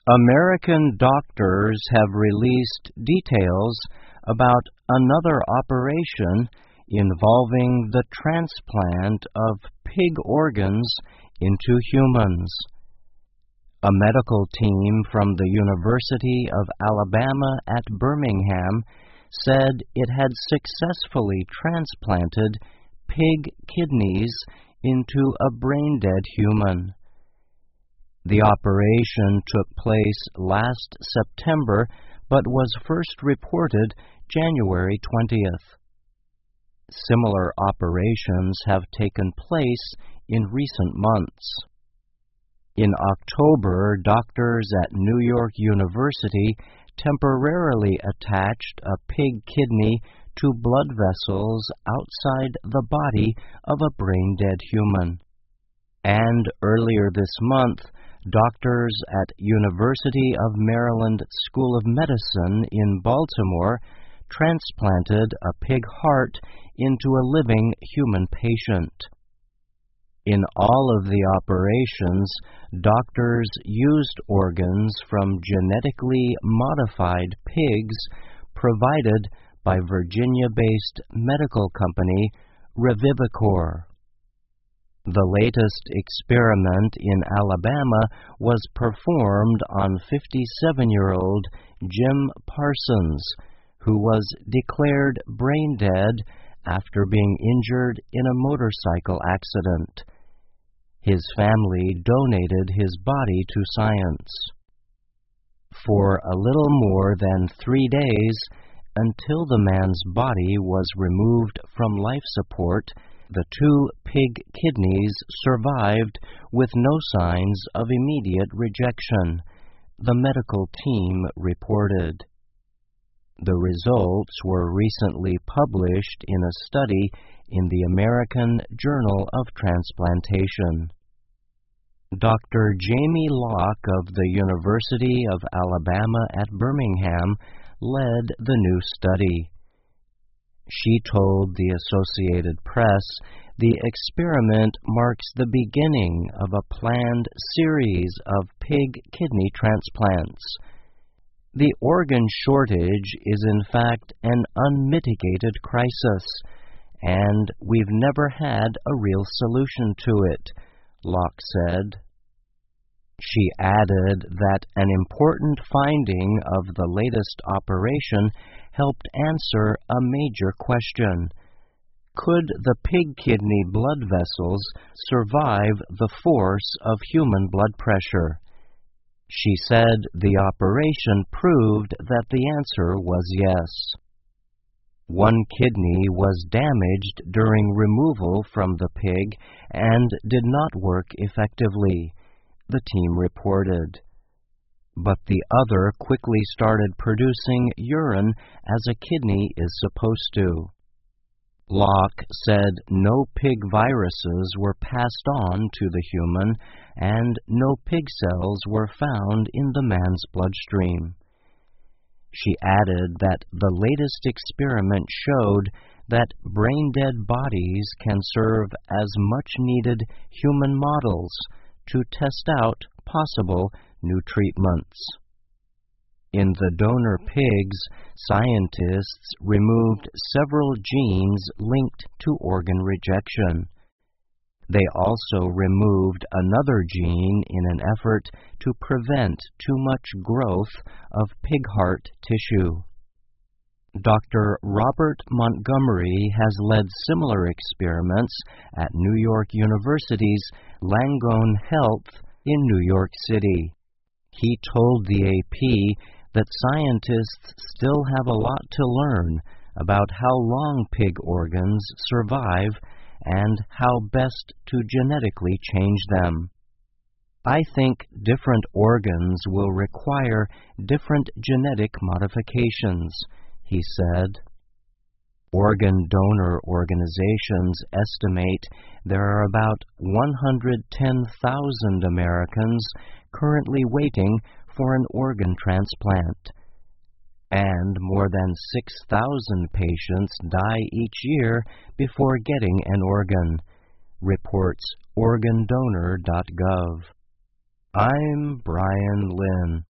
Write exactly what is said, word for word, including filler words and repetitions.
American doctors have released details about another operation involving the transplant of pig organs into humans. A medical team from the University of Alabama at Birmingham said it had successfully transplanted pig kidneys into a brain-dead human. The operation took place last September, but was first reported January twentieth. Similar operations have taken place in recent months. In October, doctors at New York University temporarily attached a pig kidney to blood vessels outside the body of a brain-dead human. And earlier this month, doctors at University of Maryland School of Medicine in Baltimore transplanted a pig heart into a living human patient. In all of the operations, doctors used organs from genetically modified pigs provided by Virginia-based medical company Revivicor. The latest experiment in Alabama was performed on fifty-seven-year-old Jim Parsons, who was declared brain dead after being injured in a motorcycle accident. His family donated his body to science. For a little more than three days, until the man's body was removed from life support, the two pig kidneys survived with no signs of immediate rejection, the medical team reported. The results were recently published in a study in the American Journal of Transplantation. Doctor Jamie Locke of the University of Alabama at Birmingham led the new study. She told the Associated Press the experiment marks the beginning of a planned series of pig kidney transplants. The organ shortage is in fact an unmitigated crisis, and we've never had a real solution to it, Locke said. She added that an important finding of the latest operation helped answer a major question. Could the pig kidney blood vessels survive the force of human blood pressure? She said the operation proved that the answer was yes. One kidney was damaged during removal from the pig and did not work effectively, the team reported. But the other quickly started producing urine as a kidney is supposed to. Locke said no pig viruses were passed on to the human, and no pig cells were found in the man's bloodstream. She added that the latest experiment showed that brain-dead bodies can serve as much-needed human models to test out possible new treatments. In the donor pigs, scientists removed several genes linked to organ rejection. They also removed another gene in an effort to prevent too much growth of pig heart tissue. Doctor Robert Montgomery has led similar experiments at New York University's Langone Health in New York City. He told the A P that scientists still have a lot to learn about how long pig organs survive and how best to genetically change them. I think different organs will require different genetic modifications, he said. Organ donor organizations estimate there are about one hundred ten thousand Americans currently waiting for an organ transplant, and more than six thousand patients die each year before getting an organ, reports organ donor dot gov. I'm Brian Lynn.